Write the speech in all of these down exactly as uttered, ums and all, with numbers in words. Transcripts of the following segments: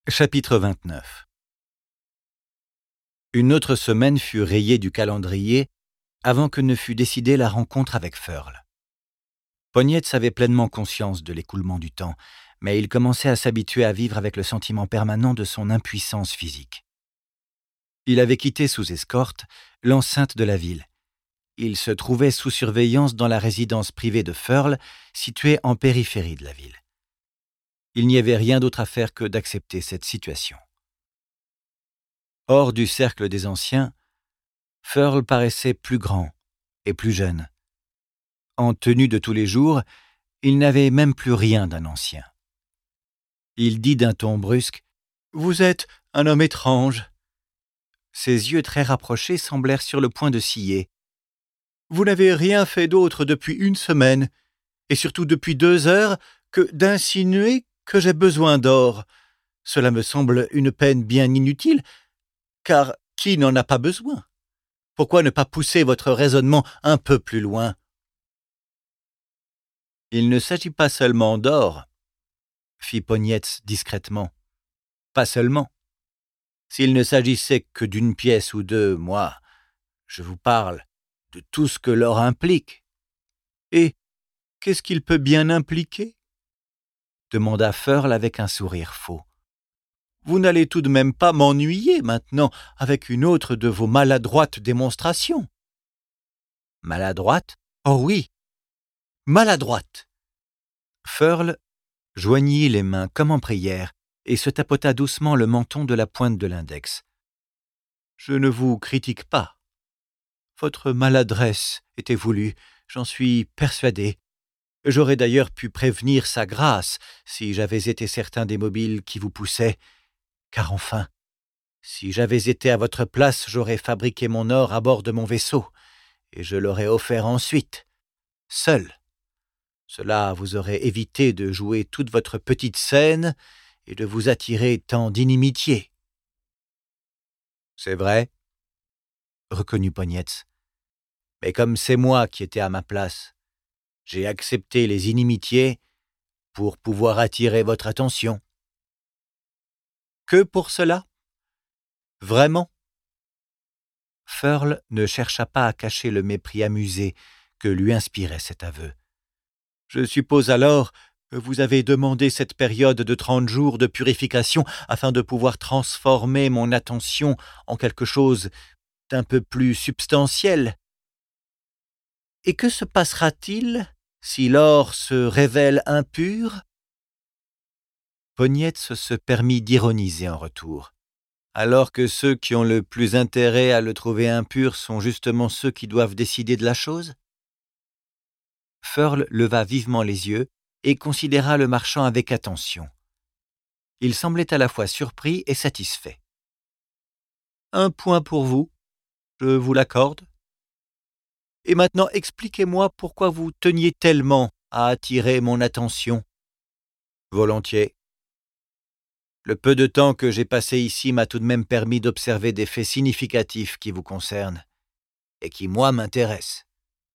Chapitre vingt-neuf. Une autre semaine fut rayée du calendrier avant que ne fût décidée la rencontre avec Feurl. Pognetz avait pleinement conscience de l'écoulement du temps, mais il commençait à s'habituer à vivre avec le sentiment permanent de son impuissance physique. Il avait quitté sous escorte l'enceinte de la ville. Il se trouvait sous surveillance dans la résidence privée de Feurl, située en périphérie de la ville. Il n'y avait rien d'autre à faire que d'accepter cette situation. Hors du cercle des anciens, Feurl paraissait plus grand et plus jeune. En tenue de tous les jours, il n'avait même plus rien d'un ancien. Il dit d'un ton brusque « Vous êtes un homme étrange ». Ses yeux très rapprochés semblèrent sur le point de sciller. « Vous n'avez rien fait d'autre depuis une semaine, et surtout depuis deux heures, que d'insinuer que j'ai besoin d'or. Cela me semble une peine bien inutile, car qui n'en a pas besoin? Pourquoi ne pas pousser votre raisonnement un peu plus loin? » « Il ne s'agit pas seulement d'or, » fit Pognetz discrètement. « Pas seulement. S'il ne s'agissait que d'une pièce ou deux, moi, je vous parle de tout ce que l'or implique. »« Et qu'est-ce qu'il peut bien impliquer ?» demanda Feurl avec un sourire faux. « Vous n'allez tout de même pas m'ennuyer maintenant avec une autre de vos maladroites démonstrations. »« Maladroite ? Oh oui, maladroite !» Feurl joignit les mains comme en prière et se tapota doucement le menton de la pointe de l'index. « Je ne vous critique pas. Votre maladresse était voulue, j'en suis persuadé. J'aurais d'ailleurs pu prévenir sa grâce si j'avais été certain des mobiles qui vous poussaient. Car enfin, si j'avais été à votre place, j'aurais fabriqué mon or à bord de mon vaisseau, et je l'aurais offert ensuite, seul. Cela vous aurait évité de jouer toute votre petite scène et de vous attirer tant d'inimitié. »« C'est vrai, » reconnut Pognetz. « Mais comme c'est moi qui étais à ma place, j'ai accepté les inimitiés pour pouvoir attirer votre attention. »« Que pour cela ? Vraiment ?» Feurl ne chercha pas à cacher le mépris amusé que lui inspirait cet aveu. « Je suppose alors que vous avez demandé cette période de trente jours de purification afin de pouvoir transformer mon attention en quelque chose d'un peu plus substantiel. Et que se passera-t-il si l'or se révèle impur ?» Pognetz se permit d'ironiser en retour, alors que ceux qui ont le plus intérêt à le trouver impur sont justement ceux qui doivent décider de la chose. Feurl leva vivement les yeux et considéra le marchand avec attention. Il semblait à la fois surpris et satisfait. « Un point pour vous, je vous l'accorde. Et maintenant expliquez-moi pourquoi vous teniez tellement à attirer mon attention. »« Volontiers. Le peu de temps que j'ai passé ici m'a tout de même permis d'observer des faits significatifs qui vous concernent et qui, moi, m'intéressent.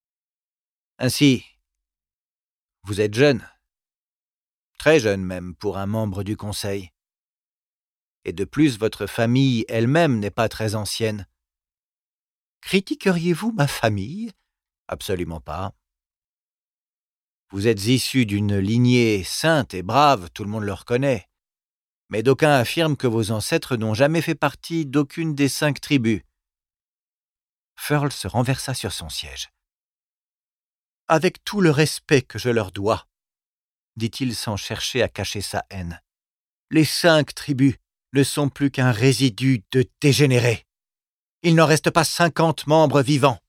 Ainsi, vous êtes jeune, très jeune même pour un membre du Conseil. Et de plus, votre famille elle-même n'est pas très ancienne. Critiqueriez-vous ma famille ? Absolument pas. Vous êtes issu d'une lignée sainte et brave, tout le monde le reconnaît. Mais d'aucuns affirment que vos ancêtres n'ont jamais fait partie d'aucune des cinq tribus. Feurl se renversa sur son siège. « Avec tout le respect que je leur dois, » dit-il sans chercher à cacher sa haine, « les cinq tribus ne sont plus qu'un résidu de dégénérés. Il n'en reste pas cinquante membres vivants.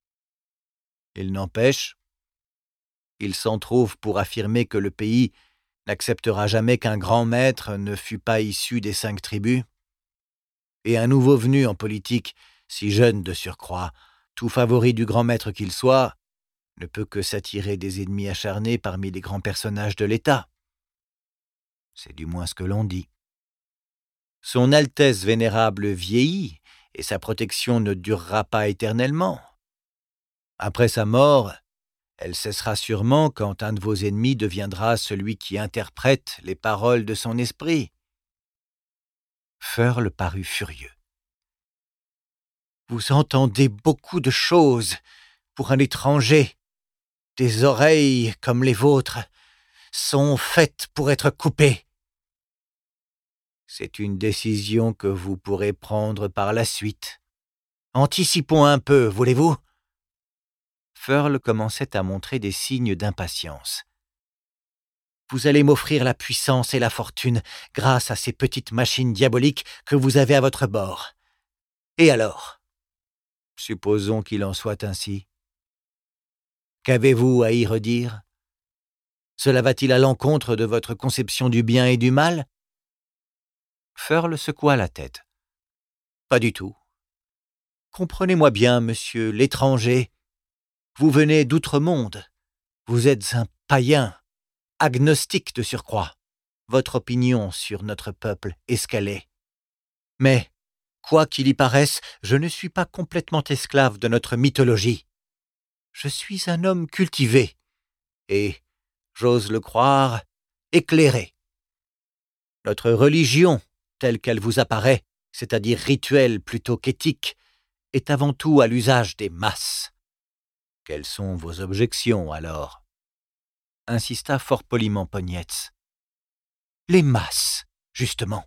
Il n'empêche, il s'en trouve pour affirmer que le pays n'acceptera jamais qu'un grand maître ne fût pas issu des cinq tribus. Et un nouveau venu en politique, si jeune de surcroît, tout favori du grand maître qu'il soit, ne peut que s'attirer des ennemis acharnés parmi les grands personnages de l'État. C'est du moins ce que l'on dit. Son Altesse vénérable vieillit, et sa protection ne durera pas éternellement. Après sa mort, elle cessera sûrement quand un de vos ennemis deviendra celui qui interprète les paroles de son esprit. Feurle parut furieux. « Vous entendez beaucoup de choses pour un étranger. Des oreilles comme les vôtres sont faites pour être coupées. C'est une décision que vous pourrez prendre par la suite. Anticipons un peu, voulez-vous » Feurle commençait à montrer des signes d'impatience. « Vous allez m'offrir la puissance et la fortune grâce à ces petites machines diaboliques que vous avez à votre bord. Et alors ? Supposons qu'il en soit ainsi. Qu'avez-vous à y redire ? Cela va-t-il à l'encontre de votre conception du bien et du mal ?» Feurle secoua la tête. « Pas du tout. Comprenez-moi bien, monsieur l'étranger. Vous venez d'outre-monde. Vous êtes un païen, agnostique de surcroît. Votre opinion sur notre peuple est ce qu'elle est. Mais, quoi qu'il y paraisse, je ne suis pas complètement esclave de notre mythologie. Je suis un homme cultivé et, j'ose le croire, éclairé. Notre religion, telle qu'elle vous apparaît, c'est-à-dire rituelle plutôt qu'éthique, est avant tout à l'usage des masses. Quelles sont vos objections, alors ? Insista fort poliment Pognetz. Les masses, justement.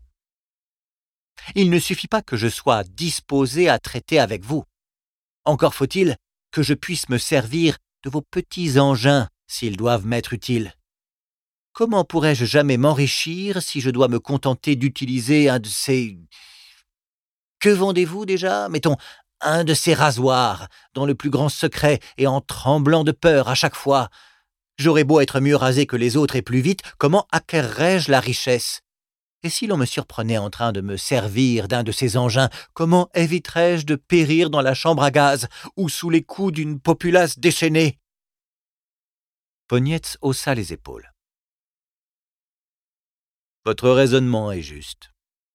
Il ne suffit pas que je sois disposé à traiter avec vous. Encore faut-il que je puisse me servir de vos petits engins s'ils doivent m'être utiles. Comment pourrais-je jamais m'enrichir si je dois me contenter d'utiliser un de ces... Que vendez-vous déjà ? Mettons, un de ces rasoirs, dans le plus grand secret et en tremblant de peur à chaque fois. J'aurais beau être mieux rasé que les autres et plus vite, comment acquerrais-je la richesse ? Et si l'on me surprenait en train de me servir d'un de ces engins, comment éviterais-je de périr dans la chambre à gaz ou sous les coups d'une populace déchaînée ? Pognetz haussa les épaules. Votre raisonnement est juste.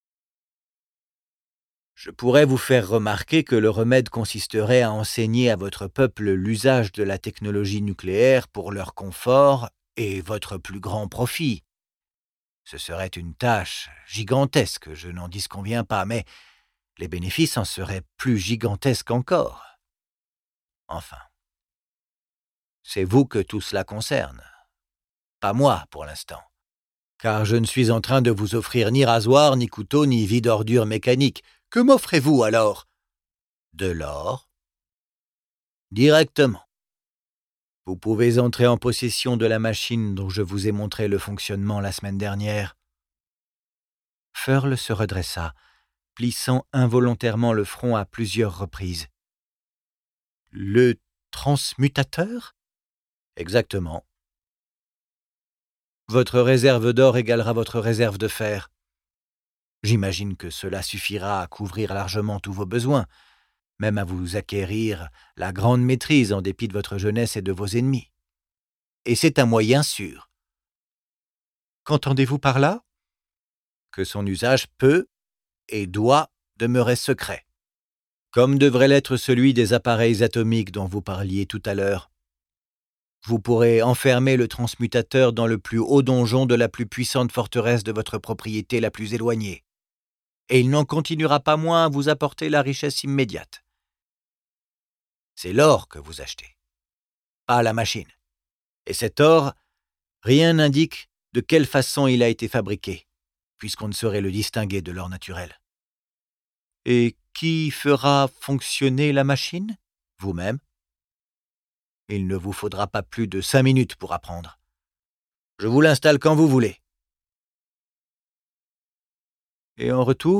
Je pourrais vous faire remarquer que le remède consisterait à enseigner à votre peuple l'usage de la technologie nucléaire pour leur confort et votre plus grand profit. Ce serait une tâche gigantesque, je n'en disconviens pas, mais les bénéfices en seraient plus gigantesques encore. Enfin, c'est vous que tout cela concerne, pas moi pour l'instant, car je ne suis en train de vous offrir ni rasoir, ni couteau, ni vide-ordure mécanique. Que m'offrez-vous alors ? De l'or ? Directement. Vous pouvez entrer en possession de la machine dont je vous ai montré le fonctionnement la semaine dernière. Feurle se redressa, plissant involontairement le front à plusieurs reprises. Le transmutateur ? Exactement. Votre réserve d'or égalera votre réserve de fer. J'imagine que cela suffira à couvrir largement tous vos besoins, même à vous acquérir la grande maîtrise en dépit de votre jeunesse et de vos ennemis. Et c'est un moyen sûr. Qu'entendez-vous par là ? Que son usage peut et doit demeurer secret, comme devrait l'être celui des appareils atomiques dont vous parliez tout à l'heure. Vous pourrez enfermer le transmutateur dans le plus haut donjon de la plus puissante forteresse de votre propriété la plus éloignée, et il n'en continuera pas moins à vous apporter la richesse immédiate. C'est l'or que vous achetez, pas la machine. Et cet or, rien n'indique de quelle façon il a été fabriqué, puisqu'on ne saurait le distinguer de l'or naturel. Et qui fera fonctionner la machine ? Vous-même. Il ne vous faudra pas plus de cinq minutes pour apprendre. Je vous l'installe quand vous voulez. Et en retour ?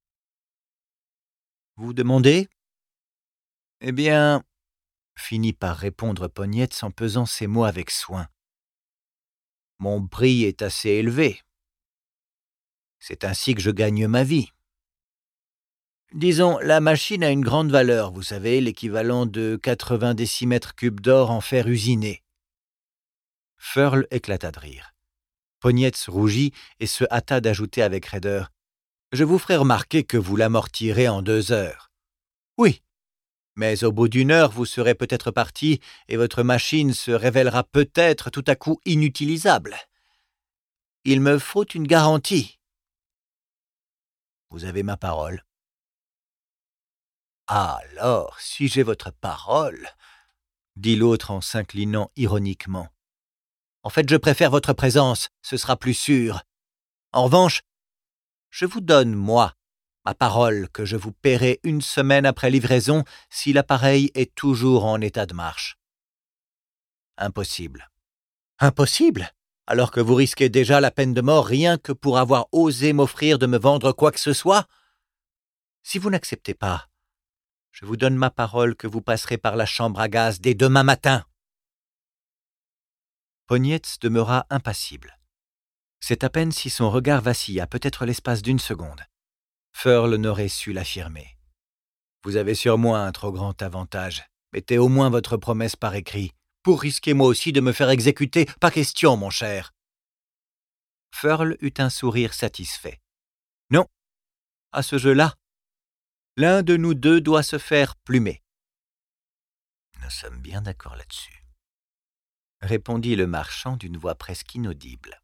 Vous demandez ? Eh bien, finit par répondre Pognetz en pesant ses mots avec soin. Mon prix est assez élevé. C'est ainsi que je gagne ma vie. Disons, la machine a une grande valeur, vous savez, l'équivalent de quatre-vingts décimètres cubes d'or en fer usiné. Feurle éclata de rire. Pognetz rougit et se hâta d'ajouter avec raideur. Je vous ferai remarquer que vous l'amortirez en deux heures. Oui, mais au bout d'une heure, vous serez peut-être parti et votre machine se révélera peut-être tout à coup inutilisable. Il me faut une garantie. Vous avez ma parole. »« Ah, alors, si j'ai votre parole, » dit l'autre en s'inclinant ironiquement. « En fait, je préfère votre présence, ce sera plus sûr. En revanche, je vous donne, moi, ma parole que je vous paierai une semaine après livraison si l'appareil est toujours en état de marche. » »« Impossible. »« Impossible ? Alors que vous risquez déjà la peine de mort rien que pour avoir osé m'offrir de me vendre quoi que ce soit ? Si vous n'acceptez pas, je vous donne ma parole que vous passerez par la chambre à gaz dès demain matin. » Pognetz demeura impassible. C'est à peine si son regard vacilla, peut-être l'espace d'une seconde. Feurle n'aurait su l'affirmer. « Vous avez sur moi un trop grand avantage. Mettez au moins votre promesse par écrit, pour risquer moi aussi de me faire exécuter. Pas question, mon cher. » Feurle eut un sourire satisfait. « Non, à ce jeu-là, l'un de nous deux doit se faire plumer. »« Nous sommes bien d'accord là-dessus, » répondit le marchand d'une voix presque inaudible.